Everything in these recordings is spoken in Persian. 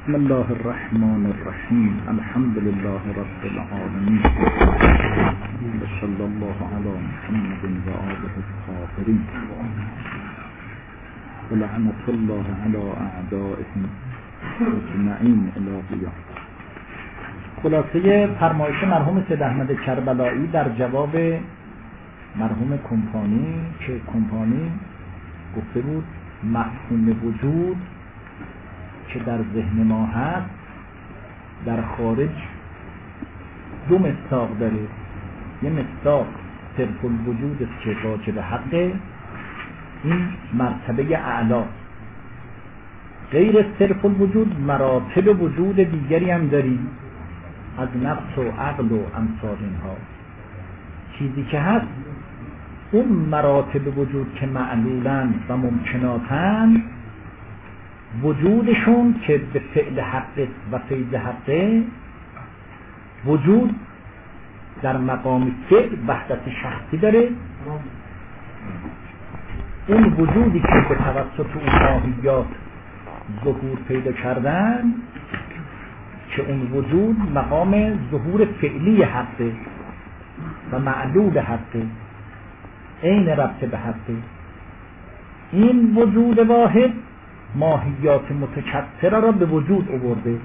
بسم الله الرحمن الرحیم. الحمد لله رب العالمین و صلی الله علی محمد و آله الطاهرین و لعنت الله علی اعدائهم اجمعین الی قیام. خلاصه فرمایش مرحوم سید احمد کربلایی در جواب مرحوم کمپانی که کمپانی گفته بود مفهوم وجود که در ذهن ما هست در خارج دو مصداق داره. یه مصداق صرف الوجود است که واجب حقه، این مرتبه اعلا. غیر صرف الوجود مراتب وجود دیگری هم داریم از نفس و عقل و امثال اینها. چیزی که هست اون مراتب وجود که معلولن و ممکناتن، وجودشون که به فعل حق و فیض حقه، وجود در مقام فعل وحدت شخصی داره. اون وجودی که به توسط اون ماهیات ظهور پیدا کردن که اون وجود مقام ظهور فعلی حقه و معلول حقه، عین ربط به حقه. این وجود واحد ماهیات متکثره را به وجود آورده،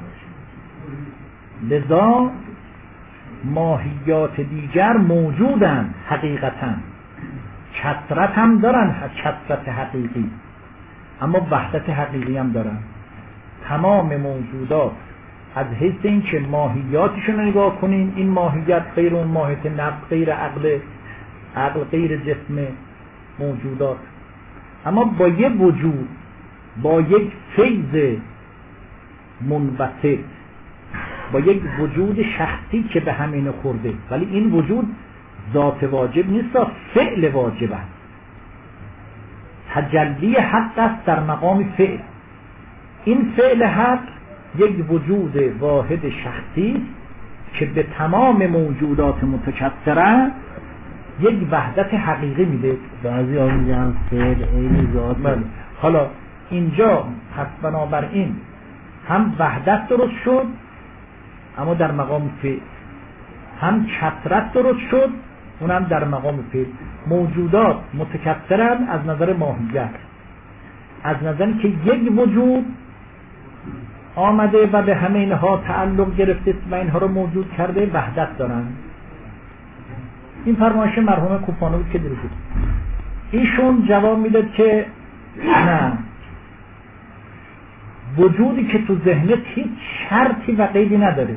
لذا ماهیات دیگر موجودند حقیقتا، کثرت هم دارن، کثرت حقیقی، اما وحدت حقیقی هم دارن. تمام موجودات از حیث این که ماهیاتشون نگاه کنین، این ماهیت غیر اون ماهیت، نفس غیر عقل، عقل غیر جسم موجودات، اما با یک وجود، با یک فیض منبسط، با یک وجود شخصی که به همین خورده. ولی این وجود ذات واجب نیست، فعل واجب است، تجلی حق است در مقام فعل. این فعل حق یک وجود واحد شخصی که به تمام موجودات متکثره یک وحدت حقیقی میده. بعضی ها میگن فعل عین ذات. حالا اینجا پس بنابراین هم وحدت درست شد اما در مقام فعل، هم کثرت درست شد اونم در مقام فعل. موجودات متکثرن از نظر ماهیت، از نظر که یک وجود آمده و به همه اینها تعلق گرفته و اینها رو موجود کرده، وحدت دارن. این فرمایش مرحوم کوپانو بود که دیروز بود. ایشون جواب میداد که نه، وجودی که تو ذهنت هیچ شرطی و قیدی نداره.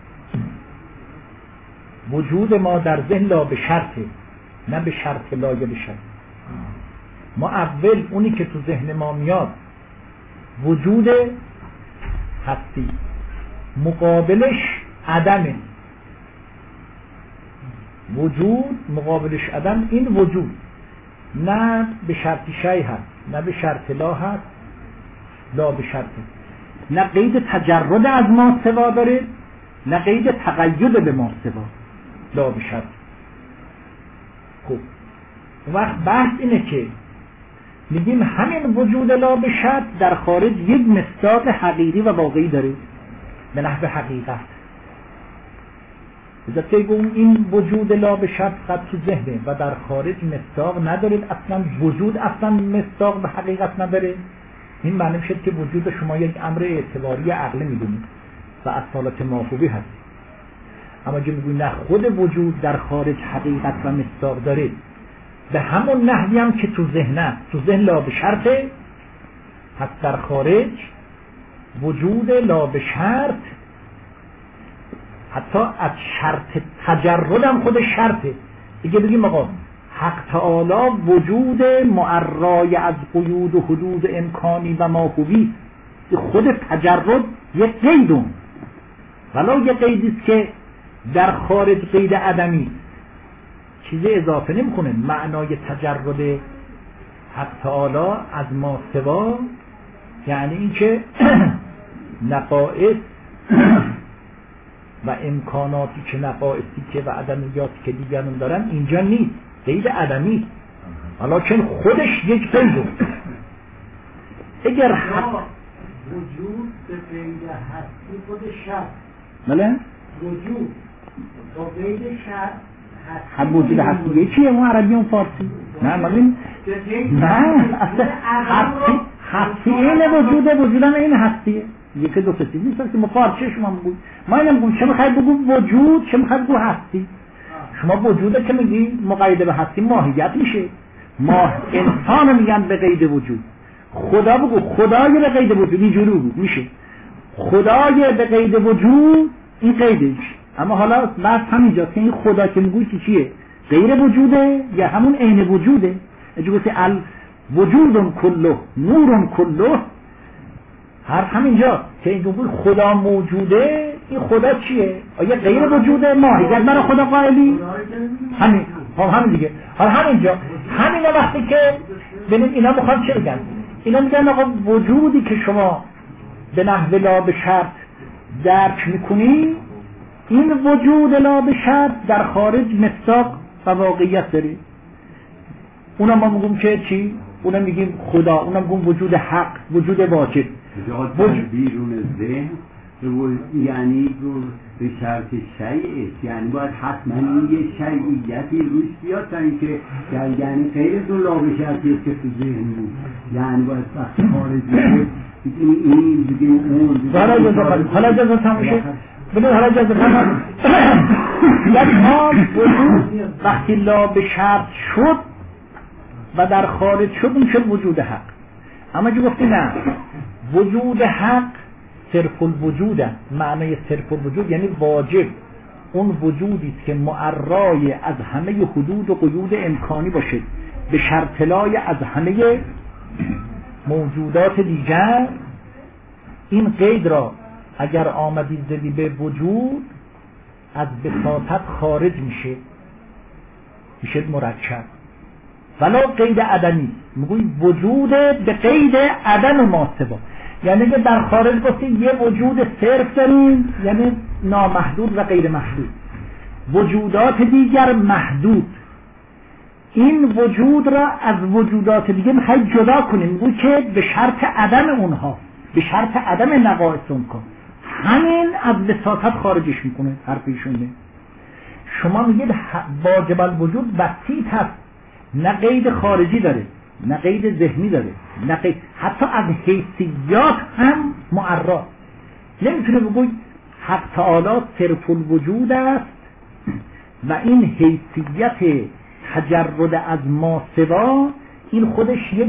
وجود ما در ذهن لا به شرطه، نه به شرط لایه به شرط. ما اول اونی که تو ذهن ما میاد وجود هستی، مقابلش عدمه. وجود مقابلش عدم، این وجود نه به شرط شیء هست، نه به شرط لا هست، لا به شرط، نه قید تجرد از ما سوا داره، نه قید تقید به ما سوا، لا به شرط. خب وقت بحث اینه که میگیم همین وجود لا به شرط در خارج یک مصداق حقیقی و واقعی داره به نحو حقیقت. بذارت که این وجود لا به شرط قد تو ذهنه و در خارج مصداق نداره، اصلا وجود اصلا مصداق به حقیقت نداره. این معنی میشه که وجود شما یک امر اعتباری عقلی میدونید و از حالت مافوقی هست. اما که میگوی نه، خود وجود در خارج حقیقت و مصداق داره، به همون نحوی هم که تو ذهنه، تو ذهن لا به شرطه، پس در خارج وجود لا به شرط حتی از شرط تجرد هم خود شرطه دیگه. بگیم آقا حق تعالی وجود معرای از قیود و حدود امکانی و ماهوی، خود تجرد یک قیدون، ولی یک قیدیست که در خارج قید عدمی، چیزی اضافه نمیکنه. معنای تجرد حق تعالی از ما سوا یعنی این که نقائص و امکاناتی که نقائصی که و عدمیاتی که دیگران دارن اینجا نیست، قید عدمی، ولیکن خودش یک قیده. اگر حق وجود به قید هستی خود شرط. بله؟ وجود با قید شرط هم وجود هستی چیه؟ اون عربی اون فارسی؟ نه مالین؟ نه هستی این وجودم این هستیه. یکی دو تا چیزی نیست که ما فارسی شما میگوید. ما اینم میگم چه میخواید بگو وجود، چه میخواید بگو هستی. شما وجوده که میگی مقید به هستی ماهیت میشه. ما انسان میگن به قید وجود. خدا بگو خدای به قید وجود اینجوری بگو میشه. خدای به قید وجود این قیدش. اما حالا بحث همینجا که این خدا که میگوی که چیه؟ غیر وجوده یا همون عین وجوده؟ اجازه گفتی الوجود کله نور کله. حرف همینجا که این بگوی خدا موجوده، این خدا چیه؟ آیا غیر وجوده؟ ماهیت برای خدا قائلی؟ همین دیگه. حالا همینجا همینا وقتی که ببین اینا میخوان چه بگن؟ اینا میگن آقا وجودی که شما به نحو لا به شرط درک میکنی، این وجود لا به شرط در خارج مصداق و واقعیت داره. اونا ما میگیم که چی؟ اونا میگیم خدا، اونا میگیم وجود حق، وجود واجب. بیرون ذهن یعنی به شرط شیعه، یعنی باید حتما یه شیعیتی روش بیاد تا اینکه یعنی غیر از اون لا به شرطی که تو ذهن بود، یعنی باید وقتی خارجی بود این دیگه اون حالا جزا تموشه ببین حالا جزا تمام یک حال وجود وقتی لا به شرط شد و در خارج شد اون شد وجود حق. اما جو گفتی نه، وجود حق صرف الوجود، معنی صرف الوجود یعنی واجب، اون وجودی است که معرای از همه حدود و قیود امکانی باشه به شرط لای از همه موجودات دیگر. این قید را اگر آمدی زدی به وجود از بساطت خارج میشه مرکب، ولو قید عدمی. میگوی وجود به قید عدم ماسبا، یعنی که در خارج گفتی یه وجود صرف داریم یعنی نامحدود و غیر محدود، وجودات دیگر محدود. این وجود را از وجودات دیگه میخوای جدا کنیم، میگوی که به شرط عدم اونها، به شرط عدم نقائص اونها، همین از بساطت خارجش میکنه. حرفیشونه شما میگید واجب الوجود وسیط هست، نه قید خارجی داره نه قید ذهنی داره نه قید، حتی از حیثیات هم معرا. نمیتونه بگوی حق تعالی صرف الوجود است و این حیثیت تجرد از ما سوا این خودش یک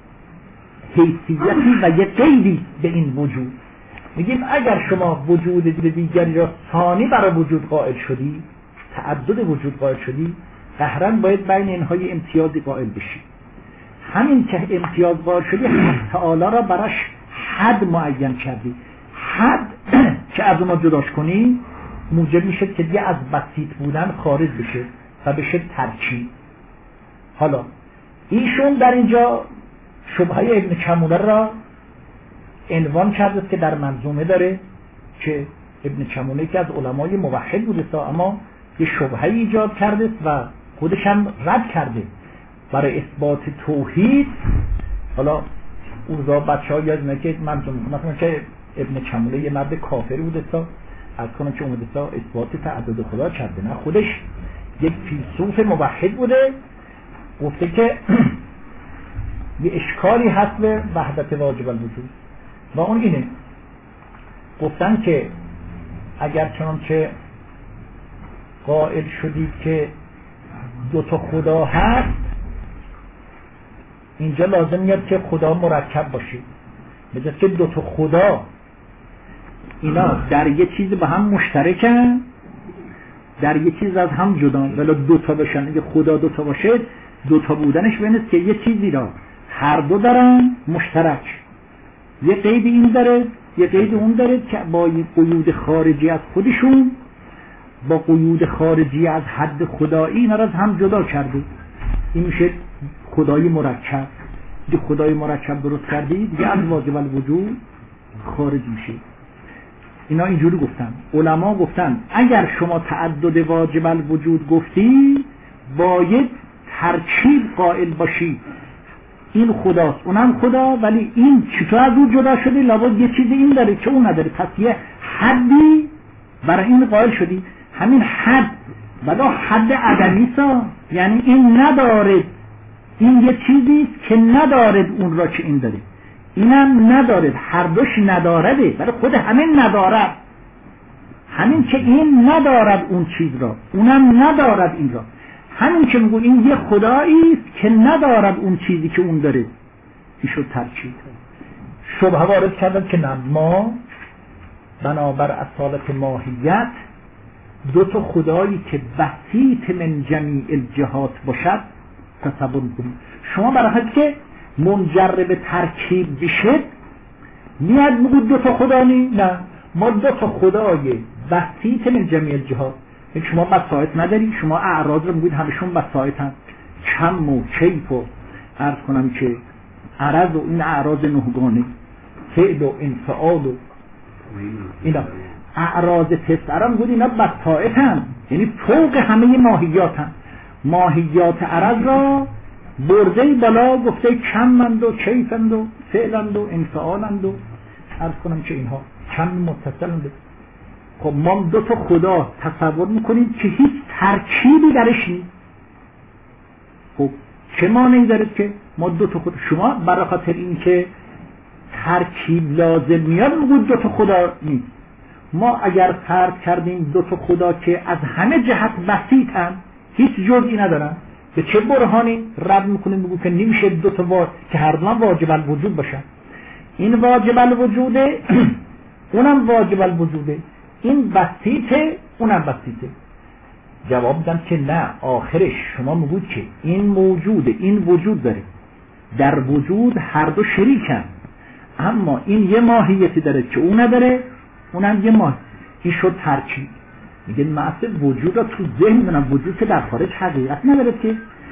حیثیتی و یک قیدی به این وجود. میگیم اگر شما وجود دیگری را ثانی برای وجود قائل شدی، تعدد وجود قائل شدی، قهراً باید بین اینها یه امتیازی قائل بشی. همین که امتیاز قائل شدی حق تعالی را براش حد معین کردی. حد که از اونها جداش کنی موجب میشه که دیگه از بسیط بودن خارج بشه و بشه ترکیب. حالا ایشون در اینجا شبهه ابن کمونه را عنوان کرده که در منظومه داره که ابن کمونه که از علمای موحد بوده اما یه شبهه ایجاد کرده و خودش هم رد کرده برای اثبات توحید. حالا اوضاع بچه ها یاد که منظومه مثلا که ابن کمونه یه مرد کافری بوده از کنم که اومده اثبات تعدد خدا کرده، نه خودش یک فیلسوف موحد بوده. گفته که یه اشکالی هست به وحدت واجب الوجود و اون اینه، گفتن که اگر چنانچه قائل شدید که دو تا خدا هست، اینجا لازم میاد که خدا مرکب باشه، مثل که دو تا خدا اینا در یه چیز با هم مشترکن، در یه چیز از هم جدا، ولی دو تا باشن. اگه خدا دو تا باشه، دو تا بودنش بینه که یه چیزی را هر دو دارن مشترک، یه قید این داره یه قید اون داره که با قیود خارجی از خودشون با قیود خارجی از حد خدایی اینا را از هم جدا کرده. این میشه خدای مرکب. دیگه خدای مرکب درست کردی دیگه از واجب الوجود خارج میشه. اینا اینجوری گفتن. علما گفتن اگر شما تعدد واجب الوجود گفتی باید ترکیب قائل باشی، این خداست اونم خدا، ولی این چطور از اون جدا شده؟ لابد یه چیزی این داره که اون نداره، پس یه حدی برای این قائل شدی. همین حد ولی حد عدمی سا، یعنی این نداره، این یه چیزیست که ندارد اون را که این داره، اینم ندارد، هر دوش ندارده، ولی خود همین ندارد، همین که این ندارد اون چیز را، اونم ندارد این را، همین که میگو این یه خدایی است که ندارد اون چیزی که اون داره، این شد ترکیب. شبهه وارد کردن که نه، ما بنابر اصالت ماهیت دو تا خدایی که بسیط من جمیع الجهات باشد تصور میکنیم. شما برای که منجر به ترکیب بشد میاد میگو دو تا خدا نه، ما دو تا خدای بسیط من جمیع الجهات. شما بساط نداری، شما اعراض رو میگوید همشون بساط هم، کم و کیف و عرض کنم که عرض و این اعراض نهگانه، فعل و انفعال و اینا اعراض تسعه میگوید اینا بساط هم، یعنی فوق همه ماهیات هم. ماهیات عرض را برده بالا گفته کمند و کیفند و فعلند و انفعالند و عرض کنم که اینها کم متصلند. خب ما دو تا خدا تصور میکنیم که هیچ ترکیبی درش نیست. خب چه مانعی داره که ما دو تا خدا، شما برای خاطر این که ترکیب لازم میاد میگوید دو تا خدا نیست. ما اگر فرض کردیم دو تا خدا که از همه جهت بسیطن، هیچ جزئی ندارن، به چه برهانی رد میکنیم بگو که نمیشه دو تا که هر دو واجب الوجود باشن؟ این واجب الوجوده اونم واجب الوجوده، این بسیطه اونم بسیطه. جواب دادم که نه، آخرش شما میگوید که این موجوده، این وجود داره، در وجود هر دو شریکن، اما این یه ماهیتی داره که اون نداره، اونم یه ماهیت. این شد ترکیب. میگه مثل وجود را تو ذهن دونم، وجود که در خارج حقیقت نداره که.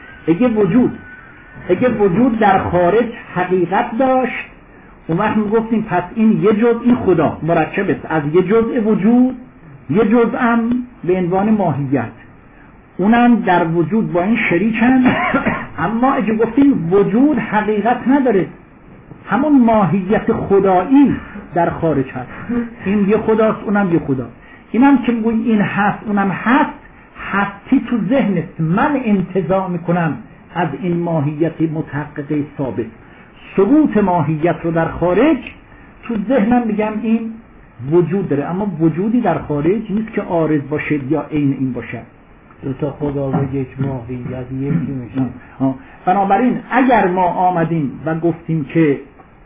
اگه وجود در خارج حقیقت داشت، اون وقت میگفتیم پس این یه جزء، این خدا مرکب است از یه جزء وجود، یه جزء هم به عنوان ماهیت، اونم در وجود با این شریکن. اما اگه گفتیم وجود حقیقت نداره، همون ماهیت خدایی در خارج هست، این یه خداست اونم یه خدا. اینم که میگوی این هست اونم هست، هستی تو ذهنت، من انتزاع میکنم از این ماهیت متحققه ثابت. ثبوت ماهیت رو در خارج تو ذهنم میگم این وجود داره، اما وجودی در خارج نیست که عارض باشه یا عین این باشه. دو تا خدا و یک ماهیت یکی میشه. بنابراین اگر ما آمدیم و گفتیم که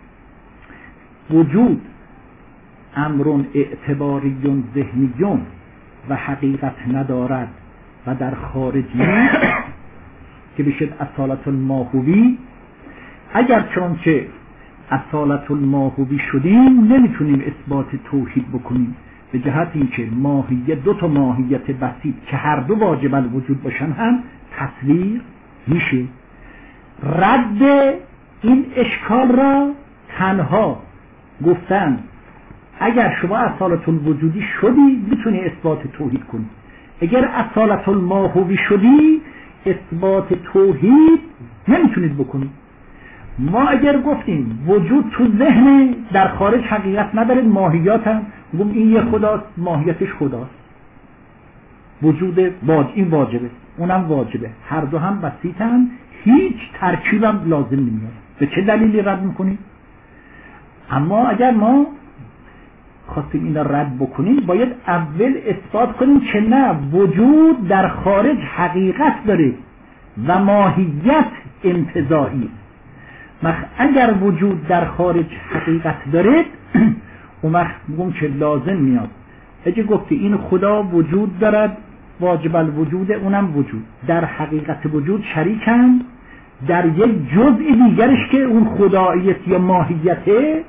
وجود امرون اعتباریون ذهنیون و حقیقت ندارد و در خارج نیست که بشد اصالت الماهوی، اگر چنانچه اصالت الماهوی شدیم نمیتونیم اثبات توحید بکنیم، به جهت اینکه ماهیت، دو تا ماهیت بسیط که هر دو واجب الوجود باشن هم تصویر میشه. رد این اشکال را تنها گفتن اگر شما اصالت الوجودی شدی میتونی اثبات توحید کنی، اگر اصالت الماهوی شدی اثبات توحید نمیتونید بکنید. ما اگر گفتیم وجود تو ذهن در خارج حقیقت نداره، ماهیات هم گفتیم این یه خداست، ماهیتش خداست، وجود این واجبه اونم واجبه، هر دو هم بسیطن، هیچ ترکیبم لازم نمیاد. به چه دلیلی رد میکنیم؟ اما اگر ما خواستیم این را رد بکنیم باید اول اثبات کنیم که نه، وجود در خارج حقیقت داره و ماهیت انتزاعی. اگر وجود در خارج حقیقت داره اون وقت میگم که لازم میاد. اگه گفتی این خدا وجود دارد، واجب الوجود، اونم وجود، در حقیقت وجود شریکن، در یک جزء دیگرش که اون خداییت یا ماهیته،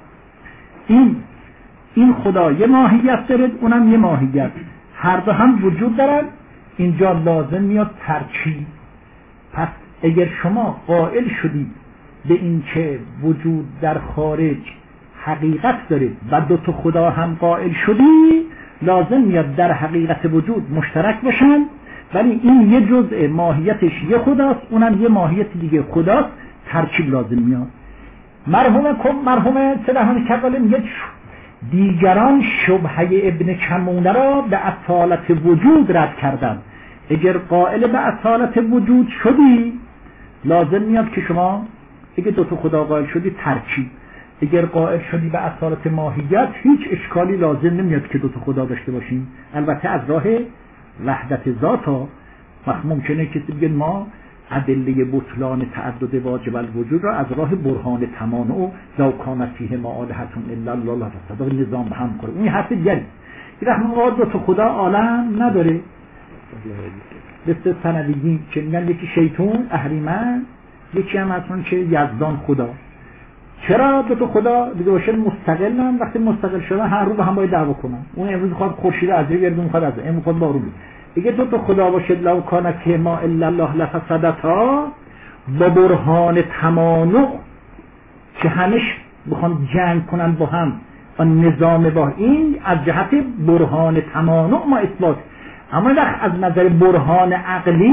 این خدا یه ماهیت داره اونم یه ماهیت، هر دو هم وجود دارن، اینجا لازم میاد ترکیب. پس اگر شما قائل شدید به این که وجود در خارج حقیقت داره و دو تا خدا هم قائل شدی، لازم میاد در حقیقت وجود مشترک باشن، ولی این یه جزء ماهیتش یه خداست اونم یه ماهیت دیگه خداست، ترکیب لازم میاد. مرحوم سلحانی کباله میگه دیگران شبهه ابن کمونه را به اصالت وجود رد کردن. اگر قائل به اصالت وجود شدی لازم میاد که شما اگه دو تا خدا قائل شدی ترکیب، اگر قائل شدی به اصالت ماهیت هیچ اشکالی لازم نمیاد که دو تا خدا داشته باشیم. البته از راه وحدت ذات ها ممکنه کسی بگه ما ادله بطلان تعدد واجب الوجود را از راه برهان تمانع لو کان فیه ما آلهة الا الله لفسدت نظام به هم کنه. این حرف دیگری. این دو تا خدا عالم نداره. مثل سنویگی که میگن یکی شیطان اهریمن، یکی هم اصلا که یزدان خدا. چرا دو تا خدا دیگه باشه مستقلن؟ وقتی مستقل شدن هر رو با هم باید دعوا کنن. اون امروز میخواد خورشید از روی گردون میخواد از این میخواد بارون بیاد. دیگه دو تا خدا باشه لو کان فیه ما الا الله لفسدتا با برهان تمانع که همش بخوان جنگ کنن با هم آن نظام با این از جهت برهان تمانع ما اثبات. اما از نظر برهان عقلی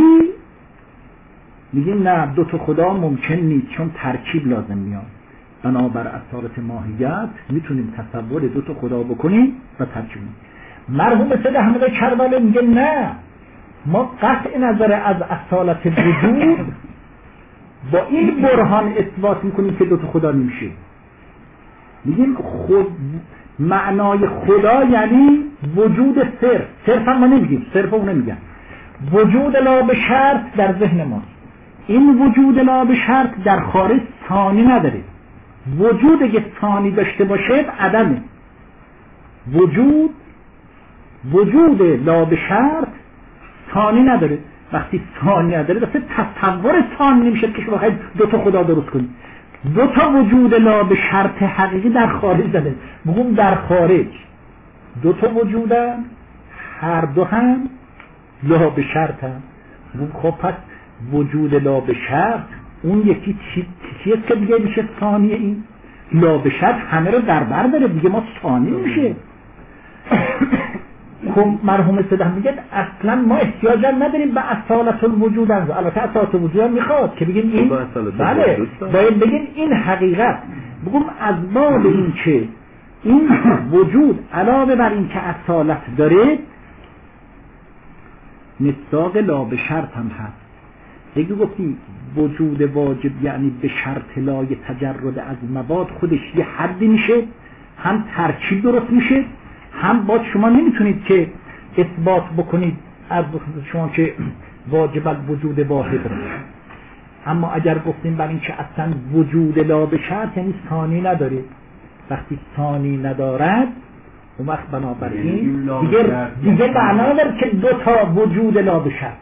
میگیم نه دو تا خدا ممکن نیست چون ترکیب لازم میاد. بنابر اصالت ماهیت میتونیم تصور دو تا خدا بکنیم و ترکیب. مرحوم سید احمد کربلایی میگه نه ما قطع نظر از اصالت وجود با این برهان اثبات میکنیم که دو تا خدا نمیشه. میگیم خود معنای خدا یعنی وجود صرف هم ما نمیگیم، صرف اون نمیگن. وجود لا به شرط در ذهن ماست. این وجود لا به شرط در خارج ثانی نداره. وجود اگه ثانی داشته باشه عدمه. وجود لا به شرط ثانی نداره. وقتی ثانی نداره دسته تصور ثانی نمیشه که شما بخواید دو تا خدا درست کنید. دو تا وجود لا به شرط حقیقی در خارج داره. بگم در خارج دو تا وجودن، هر دو هم لا به شرط هم. بگم خب پس وجود لا به شرط اون یکی چیزی که دیگه میشه ثانی. این لا به شرط همه رو در بر داره دیگه، ما ثانی میشه. خب مرحوم صدح میگه اصلا ما احتیاج نداریم به اصالت الوجود. البته اصالت الوجود هم میخواد که بگیم این بله باید بگیم این حقیقت. بگم از باب این که این وجود علاوه بر این که اصالت داره مصداق لا به شرط هم هست. اگه گفتیم وجود واجب یعنی به شرط لای تجرد از مواد خودش یه حدی میشه، هم ترکیب درست میشه، هم با شما نمیتونید که اثبات بکنید از شما که واجب الوجود واحد رو. اما اگر گفتیم بر این که اصلا وجود لا به شرط یعنی ثانی نداره، وقتی ثانی ندارد اون وقت بنابراین دیگه معنا نداره که دو تا وجود لا به شرط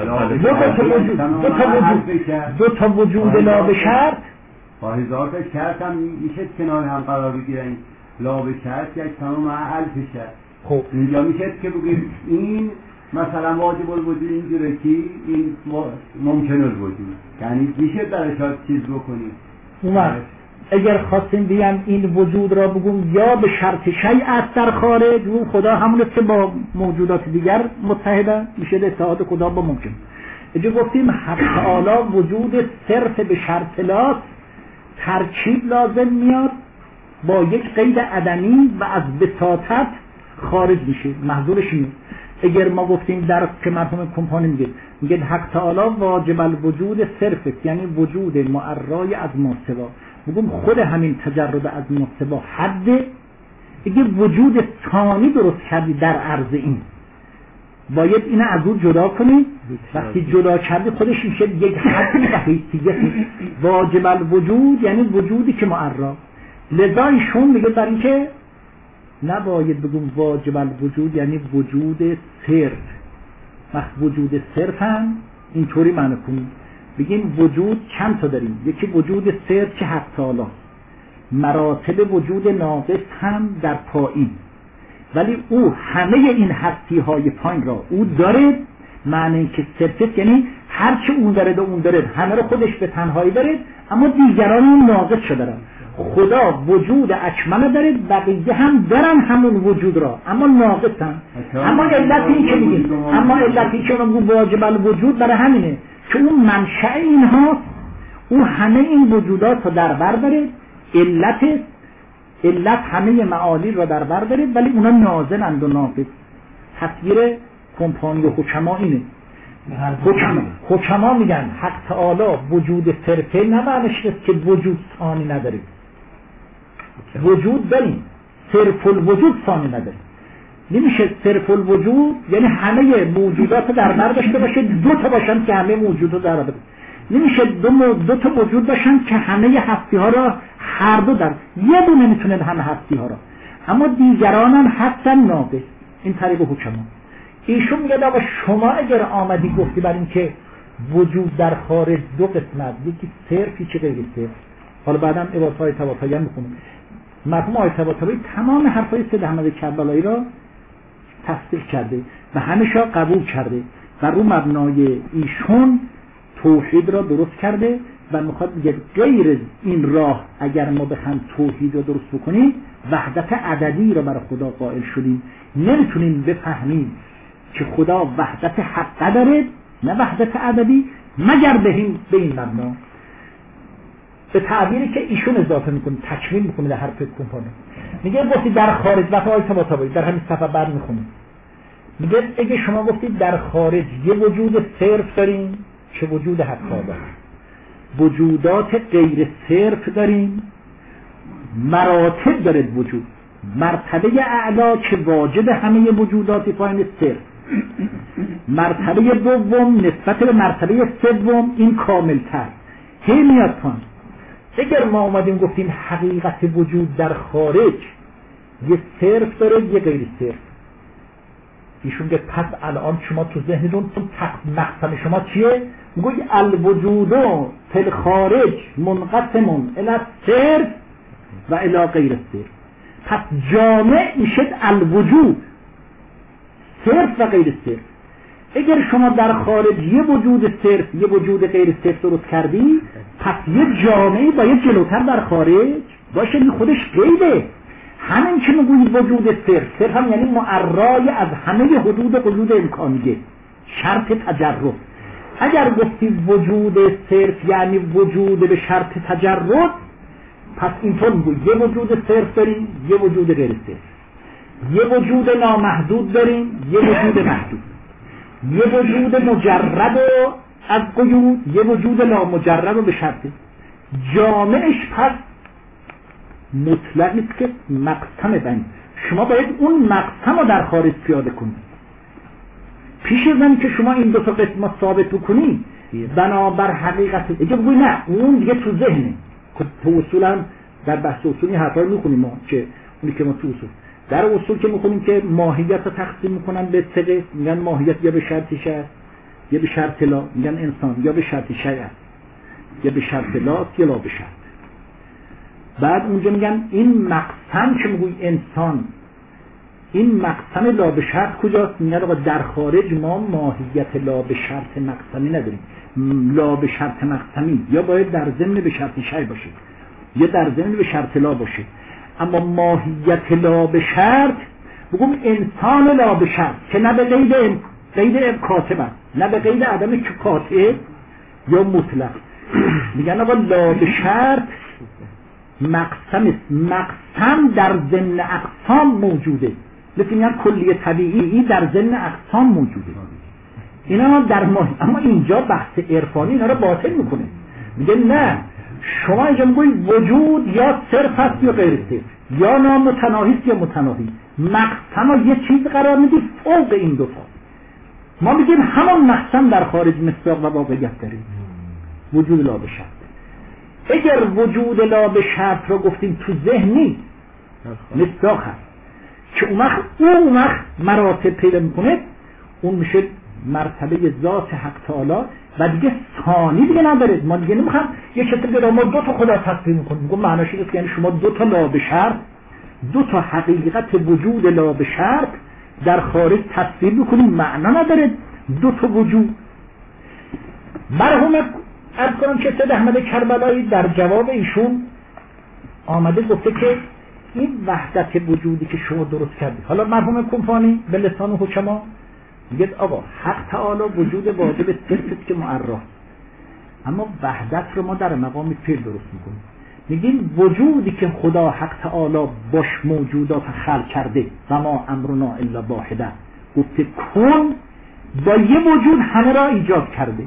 دو تا وجود لا به شرط با هزار تا شرط هم میشه کنار هم قرار بگیرن. لا به شرط یک تمام الف شرط. خب اینجا میشه که بگیم این مثلا واجب الوجود اینجوره که این ممکن الوجود، یعنی میشه درش چیز بکنیم. اومد اگر خواستیم بیان این وجود را بگم یا به شرط شیء است در خارج، اون خدا همونه که با موجودات دیگر متحده میشه اتحاد خدا با ممکن. اگه گفتیم حق تعالی وجود صرف به شرط لا ترکیب لازم میاد با یک قید عدمی و از بساطت خارج میشه، محضورش اینه. اگر ما گفتیم در که مرحوم کمپانی میگه حق تعالی واجب الوجود صرف یعنی وجود معرای از مستوا، میگم خود همین تجرد از مستوا حد دیگه وجود ثانی درست کردی در عرض این، باید اینو از اون جدا کنی. وقتی جدا کردی خودش میشه یک حد و حیثیت. واجب الوجود یعنی وجودی که معرا. لذا ایشون میگه برای اینکه نباید بگم واجب الوجود یعنی وجود صرف. وقت وجود صرف هم اینطوری معنی کنیم، بگیم وجود چند تا داریم. یکی وجود صرف که حق تعالی، مراتب وجود ناقص هم در پایین، ولی او همه این هستی های پایین را او داره. معنی که صرف یعنی هر چه اون داره اون داره، همه رو خودش به تنهایی داره، اما دیگران اون ناقص شدن. خدا وجود اکمل داره، بقیه هم دارن همون وجود را اما ناقصن. اما علتی که میگیم واجب الوجود برای همینه که اون منشأ اینها او همه این وجودات رو در بر داره، علت همه معالی رو در بر داره، ولی اونا نازلند و ناقص. تصویر کمپانی و حکما اینه. حکما میگن حق تعالی وجود صرفه نمعنیش که وجود ثانی نداره. وجود داریم، صرف الوجود ثانی نداره. نمیشه صرف الوجود یعنی همه موجودات در بر داشته باشه، دو تا باشن که همه موجودات در بر. نمیشه دو تا وجود باشن که همه هستی ها را هر دو در یه دونه میتونه همه هستی ها را، اما دیگران هم هستن ناقص. این طریق حکما. ایشون میگه آقا شما اگر آمدی گفتی بر این که وجود در خارج دو قسمت، یکی صرف یکی غیر صرف. حالا بعدم عبارت‌های طباطبایی هم میخونم. مرحوم آقای طباطبایی تمام حرفای سید احمد کربلایی را تصدیق کرده و همشا قبول کرده و رو مبنای ایشون توحید را درست کرده و میخواد بگه غیر این راه اگر ما بخوایم توحید را درست بکنیم وحدت عددی را برای خدا قائل شدیم، نمیتونیم بفهمیم که خدا وحدت حق داره نه وحدت عددی مگر به این مبنا. به تعبیری که ایشون اضافه میکنه تکمیل میکنه در حرف کمپانی، میگه گفتی در خارج وقت آیت طباطبایی در همین صفحه بعد میخونیم، میگه اگه شما گفتید در خارج یه وجود صرف داریم چه وجود حق داره، وجودات غیر صرف داریم، مراتب داره وجود، مرتبه اعلا که واجد همه وجوداتی پایین صرف، مرتبه دوم نسبت به مرتبه سوم این کاملتر هی میاد پایین. اگر ما اومدیم گفتیم حقیقت وجود در خارج یه صرف داره یه غیر صرف، ایشون که پس الان شما تو ذهنتون مقسم شما چیه؟ میگوی الوجود فی الخارج منقسم الی صرف و الی غیر صرف. پس جامع میشه الوجود صرف و غیر صرف. اگر شما در خارج یه وجود صرف یه وجود غیر صرف درست کردی، پس یه جامعه باید جلوتر در خارج باشه که خودش غیبه. همین که میگویید وجود صرف هم یعنی معرای از همه حدود امکانیه، شرط تجرد. اگر گفتید وجود صرف یعنی وجود به شرط تجرد، پس اینطور میگویید یه وجود صرف داریم یه وجود غیر صرف، یه وجود نامحدود داریم یه وجود محدود، یه وجود مجرد از قیود یه وجود نامجرد به شرط. جامعش پس مطلقی که مقسم بین شما باید اون مقسم رو در خارج پیاده کنید. پیش از این که شما این دو تا قسمت ثابت بکنید بنابر حقیقت اگه بگوی نه اون دیگه تو ذهنه. تو اصولا در بحث اصولی حرفایی میخونیم ما که اونی که ما تو اصول در اصول که میخونیم که ماهیت رو تقسیم میکنن به سه قسم، میگن ماهیت یا به شرط شرط یا به شرط لا، میگن انسان یا به شرط شیء یا به شرط لا یا لا به شرط. بعد اونجا میگن این مقسم که میگوی انسان، این مقسم لا به شرط کجاست؟ میگن آقا در خارج ما ماهیت لا به شرط مقسمی نداریم. لا به شرط مقسمی یا باید در ضمن به شرط شیء باشه یا در ضمن به شرط لا باشه، اما ماهیت لا به شرط بگم انسان لا به شرط که نه به قید کاتب است نه به قید عدم که کاتب یا مطلق. میگن آقا لا به شرط مقسم است، مقسم در ضمن اقسام موجوده، مثل میگن کلیه طبیعی در ضمن اقسام موجوده. اینا در اما اینجا بحث عرفانی اینا رو باطل میکنه، میگه نه شما اینجا میگوی وجود یا صرف است یا غیر صرف، یا نامتناهی است یا متناهی. مقسم رو یه چیز قرار میدی فوق این دو تا. ما میگیم همون مقسم در خارج مصداق و واقعیت داریم، وجود لا به شرط. اگر وجود لا به شرط رو گفتیم تو ذهنی مصداق هست که اون وقت مراتب پیدا میکنه، اون میشه مرتبه ذات حق تعالی و دیگه ثانی دیگه نداره. ما دیگه نمیخوام یه کسی بگه ما دو تا خدا تصویر میکنیم، میگم معناش اینه یعنی شما دو تا لا به شرط، دو تا حقیقت وجود لا به شرط در خارج تصویر بکنیم، معنا نداره دو تا وجود. مرحوم عرض کنم که سید احمد کربلایی در جواب ایشون آمده گفته که این وحدت وجودی که شما درست کردید، حالا مرحوم کمپانی به لسان حکما میگه آقا حق تعالی وجود واجب صرف که معرف، اما وحدت رو ما در مقام فعل درست میکنیم. میگیم وجودی که خدا حق تعالی باش موجودات خلق کرده و ما امرنا الا واحده، گفته کن، با یه وجود همه را ایجاد کرده.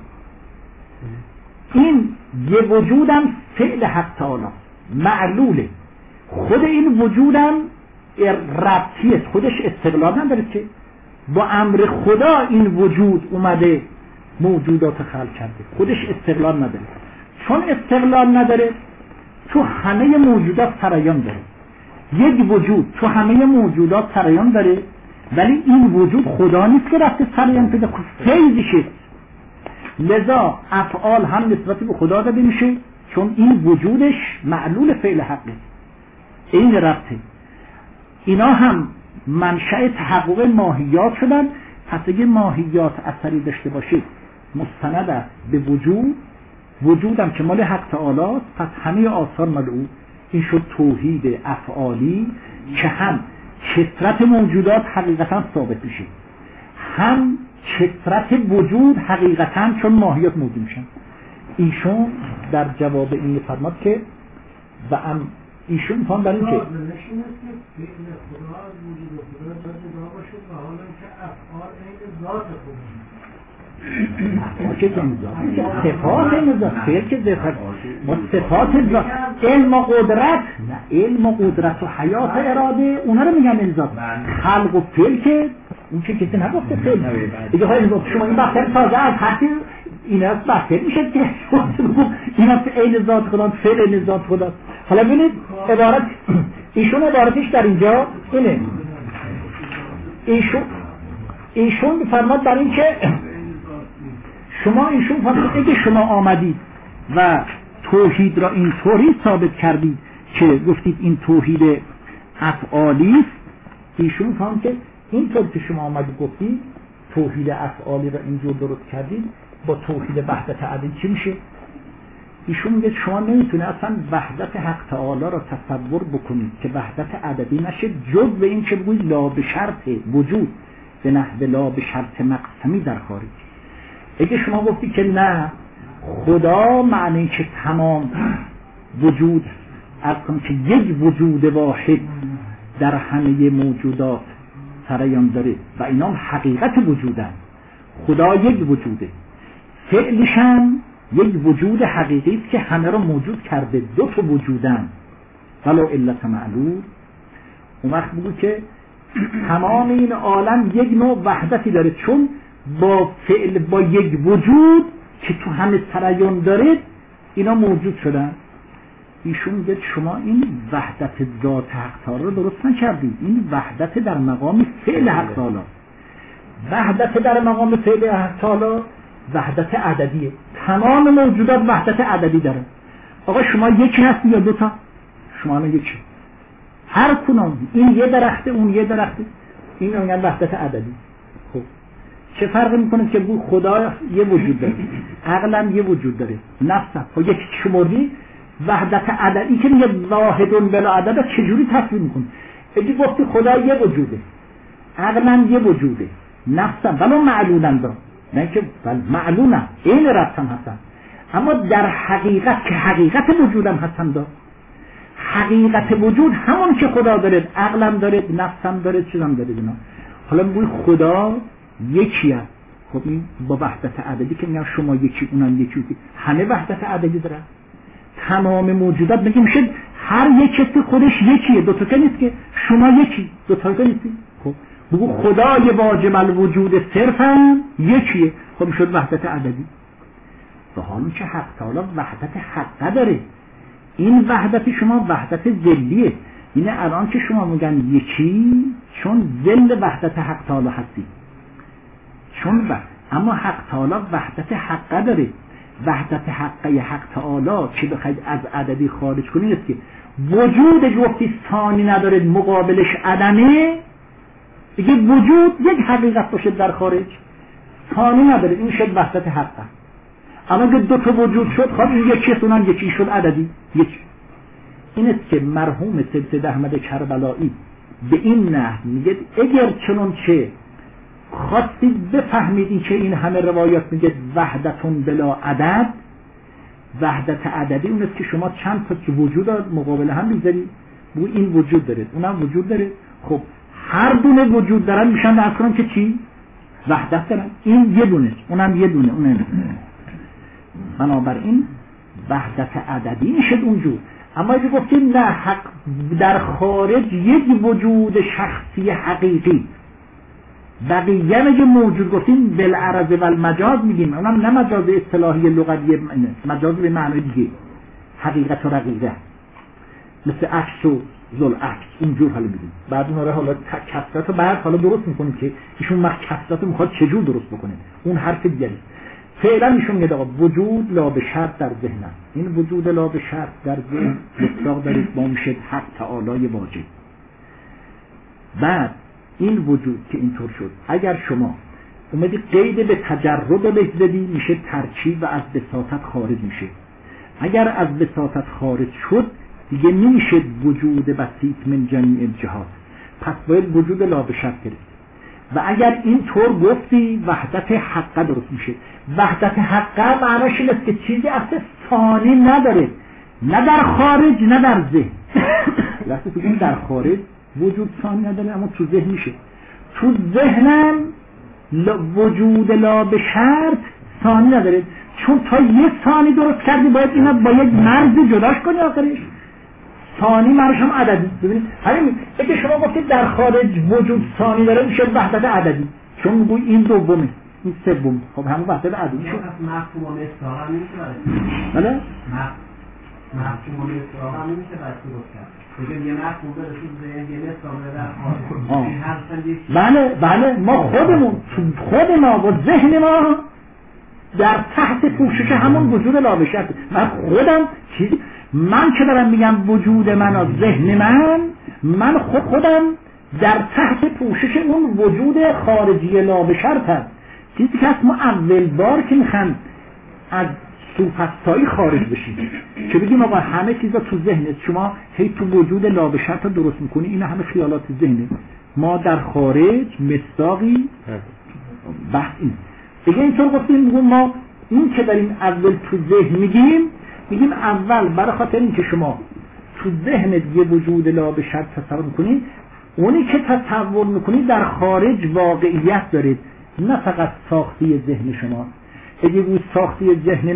این یه وجودم فعل حق تعالی معلوله. خود این وجودم ربطیه، خودش استقلال نداره که با امر خدا این وجود اومده موجودات خلق کرده، خودش استقلال نداره. چون استقلال نداره تو همه موجودات سرایان داره. یک وجود تو همه موجودات سرایان داره، ولی این وجود خدا نیست که رفته سرایان پیدا کنه، فیضشه. لذا افعال هم نسبت به خدا داده میشه چون این وجودش معلول فعل حقه، این ربطه. اینا هم منشأ تحقق ماهیات شدن. پس اگه ماهیات اثری داشته باشه مستند است به وجود، وجودم که مال حق تعالی است، پس همه آثار مال او. این شد توحید افعالی که هم کثرت موجودات حقیقتا ثابت میشه، هم کثرت وجود حقیقتا چون ماهیات موجود میشن. ایشون در جواب این فرماد که و ایشون فهم برای که صفات نزاد فعل که ذکر ما صفات ذات، علم و قدرت، نه علم و قدرت و حیات اراده اونا رو میگن نزاد. خلق و فعل که اون که کسی نگفته فعل دیگه. شما این بحث تازه از حتی این از بحث میشه که این از عین ذات خدا، فعل عین ذات خدا. حالا ببینید عبارت ایشون عبارتش در اینجا اینه. ایشون فرماد در این که ایشون فرمود اگه شما آمدید و توحید را اینطوری ثابت کردید که گفتید این توحید افعالی است، ایشون فرمود که اینطور که شما آمدید گفتید توحید افعالی را اینجور درست کردید، با توحید وحدت عددی چی میشه؟ ایشون میگه شما نمیتونه اصلا وحدت حق تعالی را تصور بکنید که وحدت عددی نشه جز به این که بگوید لا به شرط وجود به نحو لا به شرط مقسمی در خارج. اگه شما گفتی که نه خدا معنی که تمام وجود اصلا که یک وجود واحد در همه موجودات سرایان داره و اینا حقیقت وجودن، خدا یک وجوده، فعلشن یک وجود حقیقی است که همه را موجود کرده، دو تا وجودن ولو علت معلول. اون وقت بگو که تمام این عالم یک نوع وحدتی داره چون با فعل با یک وجود که تو همه سرایان داره اینا موجود شدن. ایشون میگه شما این وحدت ذات حق تعالی رو درست نکردید، این وحدت در مقام فعل حق تعالی. وحدت در مقام فعل حق تعالی وحدت عددیه، تمام موجودات وحدت عددی داره. آقا شما یکی هستی یا دوتا؟ شما الان یکی، هر کدوم این یه درخته اون یه درخته، این رو میگن وحدت عددی. خب چه فرقی میکنه که بگو خدا یه وجود داره، عقلم یه وجود داره، نفسم خب یکی شمردی وحدت عددی که میگه واحدون بلا عدد چجوری تصویر میکنه؟ اگه گفتی خدا یه وجوده، عقلم یه وجوده، نفسم ولو معلولن دا، نه که معلولن این ربطم هستن، اما در حقیقت که حقیقت وجودم هستم دا، حقیقت وجود همون که خدا داره، عقلم داره، نفسم داره، چیزم داره اینا. حالا میگوی خدا یکی هست. خب این با وحدت عددی که میگم شما یکی اونم یکی، همه وحدت عددی داره، تمام موجودات میگه میشه هر یک کسی خودش یکیه، دو تا نیست که شما یکی دو تا نیستی. خب بگو خدای واجب الوجود صرفا یکیه، خب میشد وحدت عددی. به حالی که حق تعالی وحدت حق داره، این وحدت شما وحدت ذلیه. اینه الان که شما میگن یکی چون ذل وحدت حق تعالی هستی، چون اما حق تعالی وحدت حق داره. وحدت حقه حق تعالی که بخواید از عددی خارج کنید است که وجود گفتی ثانی نداره مقابلش عدمه، دیگه وجود یک حقیقت باشه در خارج ثانی نداره، این شد وحدت حقه. اما اگه دو تا وجود شد خب این یکی اونم یکی شد عددی یک. این است که مرحوم سید احمد کربلایی به این نحو میگه اگر چنون چه خواستید بفهمید این که این همه روایات میگه وحدتون بلا عدد، وحدت عددی اون است که شما چند تا که وجود مقابل هم میذاری، بگو این وجود داره اونم وجود داره، خب هر دونه وجود دارن میشن درست کنم که چی؟ وحدت دارن. این یه دونه اونم یه دونه اونم. بنابراین وحدت عددی میشه اونجور. اما اگه گفتیم نه حق در خارج یک وجود شخصی حقیقی، بقیه اگه موجود گفتیم بالعرض و المجاز میگیم، اونم نه مجاز اصطلاحی لغوی، مجاز به معنی دیگه، حقیقت و رقیقه، مثل عکس و ذل عکس اونجور حالا میگیم. بعد اون رو حالا کسرت رو بعد حالا درست میکنیم که ایشون وقت کسرت رو میخواد چجور درست بکنه، اون حرف دیگه. فعلا ایشون میگه آقا وجود لا به شرط در ذهن است. این وجود لا به شرط در ذهن مصداق دارید با میشه حق تعالی واجب. بعد این وجود که اینطور شد، اگر شما اومدی قید به تجرد بزدی میشه ترکیب و از بساطت خارج میشه. اگر از بساطت خارج شد دیگه نمیشه وجود بسیط من جمیع الجهات، پس باید وجود لا به شرط گرفت. و اگر اینطور گفتی وحدت حقه درست میشه. وحدت حقه معناش این است که چیزی اصلا ثانی نداره، نه در خارج نه در ذهن. لحظه بگیم در خارج وجود ثانی نداره اما تو ذهن میشه. تو ذهنم وجود لا به شرط ثانی نداره، چون تا یه ثانی درست کردی باید اینا با یک مرز جداش کنی آخرش. ثانی مرش هم عددی. ببینید همین اگه شما گفتید در خارج وجود ثانی داره میشه وحدت عددی، چون میگوی این دومه این سوم، خب همون وحدت عددی شد. مفهوم اصطلاح نمیشه بله مفهوم اصطلاح نمیشه بس درست کرد. بگم یه مفهوم داره تو ذهن، یه اصطلاح در خارج. بله ما خود ما و ذهن ما در تحت پوشش همون وجود لا به شرط. من که دارم میگم وجود من و ذهن من خودم در تحت پوشش اون وجود خارجی لا به شرط هست. چیزی که ما اول بار که میخوام از سوفسطایی خارج بشیم که بگیم آقا همه چیزا تو ذهنه، شما هی تو وجود لا به شرط درست میکنی، این همه خیالات ذهنه. ما در خارج مصداقی بحث این دیگه اینطور گفتیم. میگم ما این که داریم اول تو ذهن میگیم اول برای خاطر این که شما تو ذهن یه وجود لا به شرط تصور میکنید، اونی که تصور میکنید در خارج واقعیت دارید، نه فقط ساختی ذهن شما. اگه بود ساختی ذهن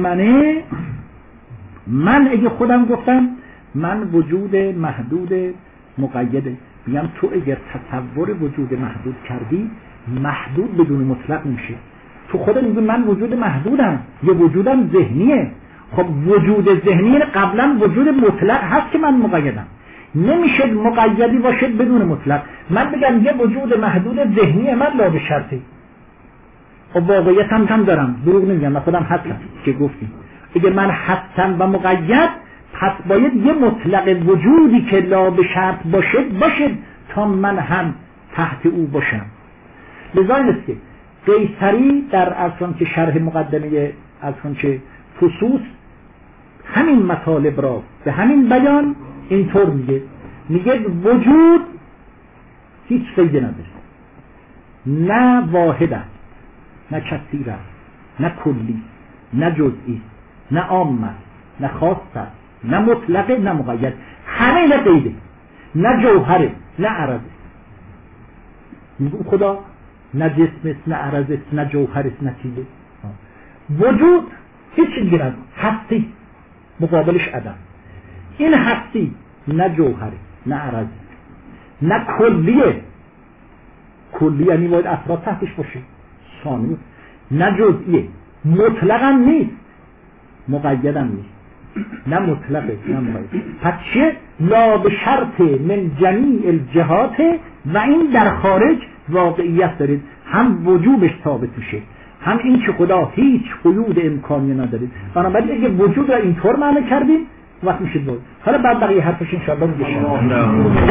من اگه خودم گفتم من وجود محدود مقیده، میگم تو اگر تصور وجود محدود کردی محدود بدون مطلق میشه. تو خودم میگم من وجود محدودم، یه وجودم ذهنیه. خب وجود ذهنی قبلا وجود مطلق هست که من مقیدم، نمیشه مقیدی باشه بدون مطلق. من بگم یه وجود محدود ذهنی من لا به شرطی، و واقعیت هم دارم، دروغ نمیگم، من خودم هستم که گفتیم. اگه من هستم و مقید، پس باید یه مطلق وجودی که لا به شرط باشه تا من هم تحت او باشم. لذا این است که قیصری در اصلا که شرح مقدمه اصلا که فصوص همین مطالب را به همین بیان اینطور میگه وجود هیچ فایده نداره، نه واحد است، نه کثیر است، نه کلی، نه جزئی، نه عام است، نه خاص است، نه مطلقه، نه مقید، همه نه قیده، نه جوهره، نه عرضه. میگه خدا نه جسم است، نه عرضه است، نه جوهر است، نه چیزه. وجود هیچ چیزی نداره، هستی مقابلش عدم. این هستی نه جوهره، نه عرضه، نه کلیه. کلی یعنی باید افراد تحتش باشه، ثانی. نه جزئیه، مطلقا نیست، مقیدم نیست، نه مطلقه نه مقید. پس چه؟ لا به شرط من جمیع الجهات، و این در خارج واقعیت دارید، هم وجوبش ثابت میشه، هم این که خدا هیچ قیود امکانی ندارید. بنابراین اگه وجود را اینطور معنی کردیم وقت میشه بود. حالا بعد بقیه حرفش انشاءالله میگه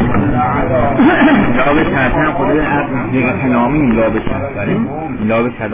لا به شرط خدا از دیگه نامی لا به شرط